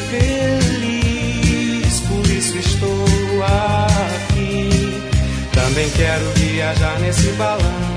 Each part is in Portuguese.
feliz, por isso estou aqui. Também quero viajar nesse balão.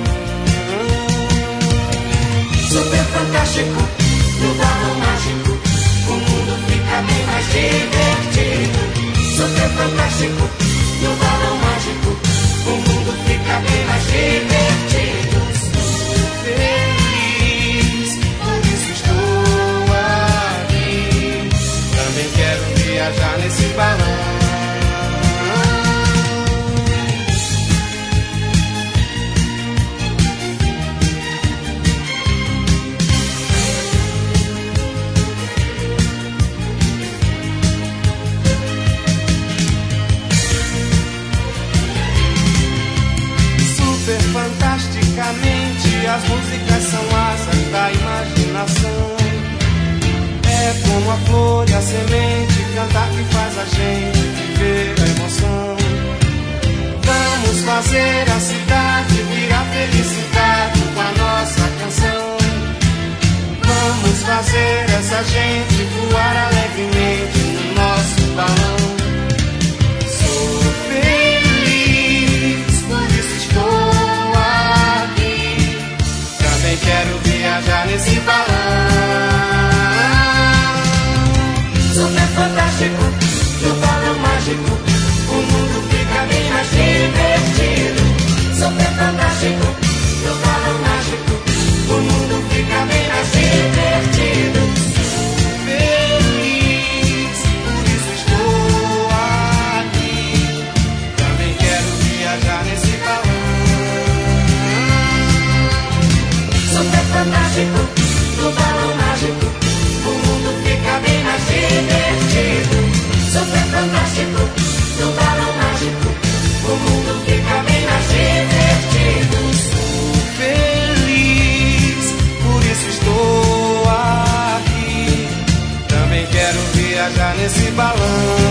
Super fantástico, no balão mágico, o mundo fica bem mais divertido. Super fantástico, no balão mágico, o mundo fica bem mais divertido. Sou feliz, por isso estou aqui. Também quero viajar nesse balão. Fantasticamente, as músicas são asas da imaginação. É como a flor e a semente, cantar que faz a gente viver a emoção. Vamos fazer a cidade virar felicidade com a nossa canção. Vamos fazer essa gente voar alegremente no nosso balão. Sou feliz, por isso estou. Também quero viajar nesse balão. Super fantástico, no balão mágico, o mundo fica bem mais divertido. Super fantástico, no balão mágico, o mundo fica bem mais divertido. Feliz, por isso estou aqui. Também quero viajar nesse balão. Super fantástico, no balão mágico, o mundo fica bem mais divertido. Super fantástico, no balão mágico, o mundo fica bem mais divertido. Sou feliz, por isso estou aqui. Também quero viajar nesse balão.